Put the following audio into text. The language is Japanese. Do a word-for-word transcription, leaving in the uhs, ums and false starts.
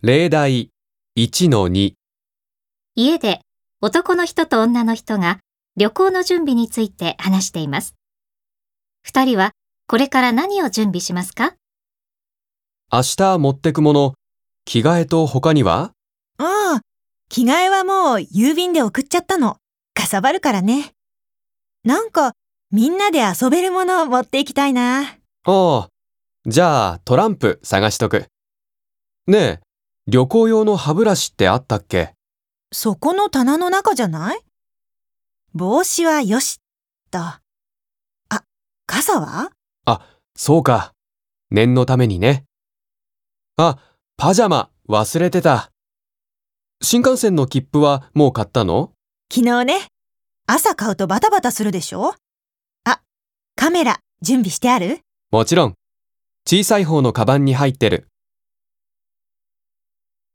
例題 いちのに。 家で男の人と女の人が旅行の準備について話しています。二人はこれから何を準備しますか？ 明日持ってくもの、着替えと他には？ ああ、着替えはもう郵便で送っちゃったの。かさばるからね。なんかみんなで遊べるものを持っていきたいな。 ああ、じゃあトランプ探しとく。ねえ、旅行用の歯ブラシってあったっけ？ そこの棚の中じゃない？帽子はよしと。あ、傘は？ あ、そうか。念のためにね。あ、パジャマ忘れてた。新幹線の切符はもう買ったの？ 昨日ね。朝買うとバタバタするでしょ？あ、カメラ準備してある？ もちろん。小さい方のカバンに入ってる。